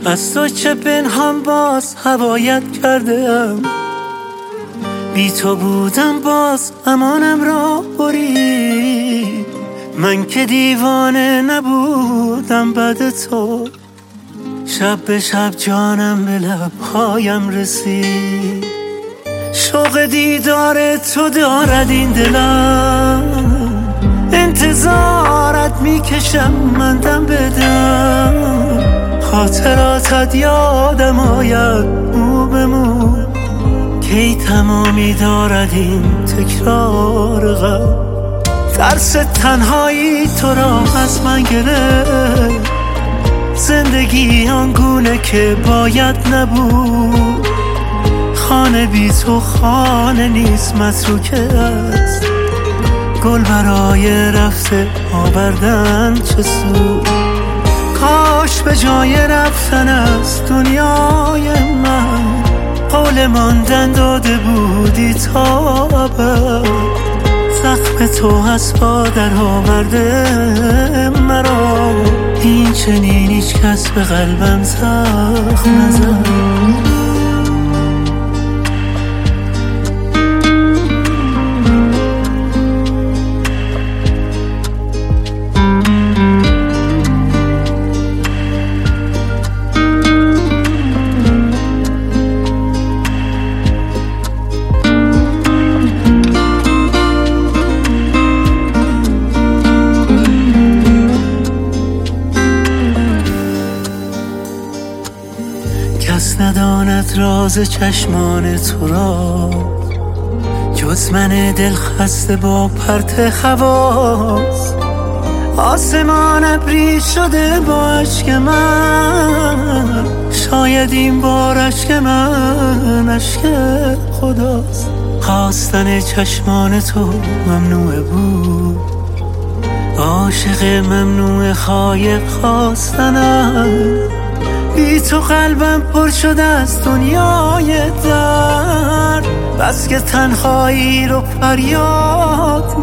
از تو چه پنهان باز هوایت کردم، بی تو بودم باز امانم را برید. من که دیوانه نبودم بعد تو، شب به شب جانم به لبهایم رسید. شوق دیدار تو دارد این دلم، انتظارت میکشم من دم بدم. خاطراتت یادم آید مو به مو، کی تمامی دارد این تکرار غم. ترس تنهایی تو را از من گرفت، زندگی آنگونه که باید نبود. خانه بی تو خانه نیست، متروکه است. گل برای رفته آوردن چه سود. کاش به جای رفتن از دنیای من، قول ماندن داده بودی تا ابد. زخم تو از پا در آورده مرا، این چنین هیچ کس به قلبم زخم نزد. کس نداند راز چشمان تو را، جز من دل خسته با پرت خواص. آسمان ابری شده با اشک من، شاید این بار اشک من اشک خداست. خواستن چشمان تو ممنوع بود، عاشق ممنوع خایق خواستنم. بی تو قلبم پر شده از دنیای درد، بس که تنهایی رو فریاد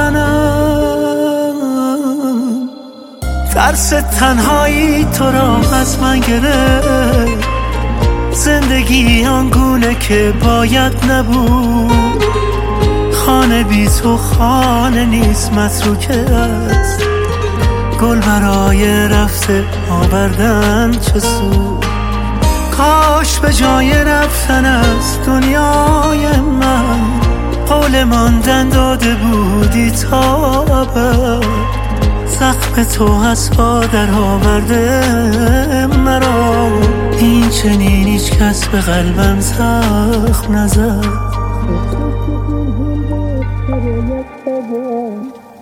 میزنم. ترس تنهایی تو را از من گرفت، زندگی آنگونه که باید نبود. خانه بی تو خانه نیست، متروکه است. گل برای رفته آوردن چه سود. کاش به جای رفتن از دنیای من، قول ماندن داده بودی تا ابد. زخم تو از پا در آورده مرا، این چنین هیچ کس به قلبم زخم نزد.